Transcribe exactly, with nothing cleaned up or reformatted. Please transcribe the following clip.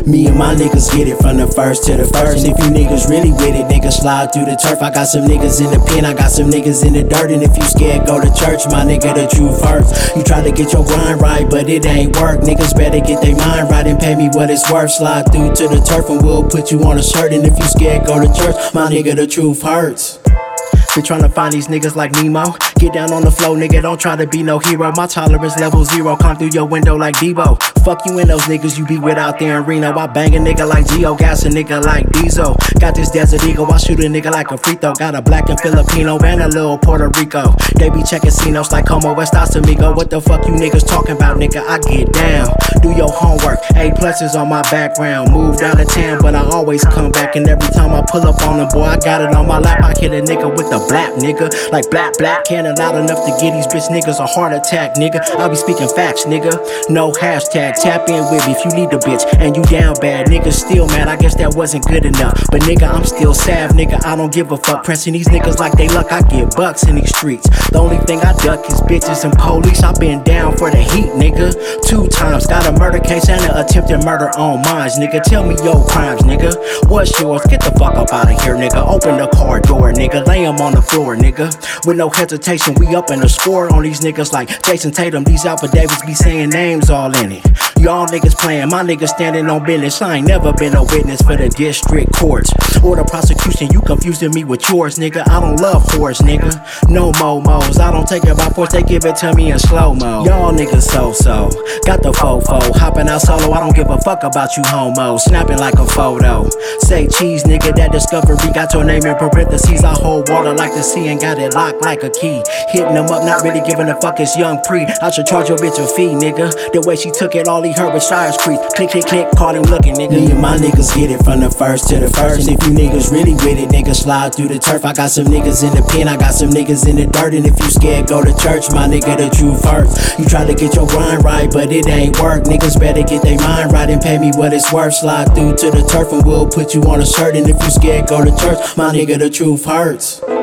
Me and my niggas get it from the first to the first. And if you niggas really with it, niggas slide through the turf. I got some niggas in the pen, I got some niggas in the dirt. And if you scared, go to church, my nigga, the truth hurts. You try to get your grind right, but it ain't work. Niggas better get their mind right and pay me what it's worth. Slide through to the turf and we'll put you on a shirt. And if you scared, go to church, my nigga, the truth hurts. Been tryna find these niggas like Nemo. Get down on the floor, nigga, don't try to be no hero. My tolerance level zero, come through your window like Debo. Fuck you and those niggas you be with out there in Reno. I bang a nigga like Geo, gas a nigga like Diesel. Got this Desert Eagle, I shoot a nigga like a free throw. Got a black and Filipino and a little Puerto Rico. They be checking casinos like Como West Amigo. What the fuck you niggas talking about, nigga? I get down. Do your homework, A pluses on my background. Moved out of town, but I always come back. And every time I pull up on them, boy, I got it on my lap. I hit a nigga with the black nigga, like black, black, cannon loud enough to get these bitch niggas a heart attack, nigga. I be speaking facts, nigga. No hashtag, tap in with me if you need a bitch and you down bad, nigga. Still mad, I guess that wasn't good enough. But nigga, I'm still sav, nigga. I don't give a fuck. Pressing these niggas like they luck, I get bucks in these streets. The only thing I duck is bitches and police. I been down for the heat, nigga. Two times, got a murder case and an attempted murder on mine, nigga. Tell me your crimes, nigga. What's yours? Get the fuck up out of here, nigga. Open the car door, nigga. Lay him on the floor, nigga. With no hesitation, we up in the score on these niggas like Jason Tatum. These affidavits be saying names all in it. Y'all niggas playing, my niggas standing on business. I ain't never been a witness for the district courts or the prosecution. You confusing me with yours, nigga. I don't love horse, nigga. No momos, I don't take it by force. They give it to me in slow mo. Y'all niggas so-so, got the fofo. Hopping out solo, I don't give a fuck about you homo. Snapping like a photo. Say cheese, nigga, that discovery got your name in parentheses. I hold water like the sea and got it locked like a key. Hitting them up, not really giving a fuck, it's young pre. I should charge your bitch a fee, nigga. The way she took it, all he heard was Shires Creek. Click, click, click, call him looking, nigga. Me and my niggas get it from the first to the first. If you niggas really with it, niggas slide through the turf. I got some niggas in the pen, I got some niggas in the dirt. And if you scared, go to church, my nigga, the truth hurts. You try to get your grind right, but it ain't work. Niggas better get their mind right and pay me what it's worth. Slide through to the turf and we'll put you on a shirt. And if you scared, go to church, my nigga, the truth hurts.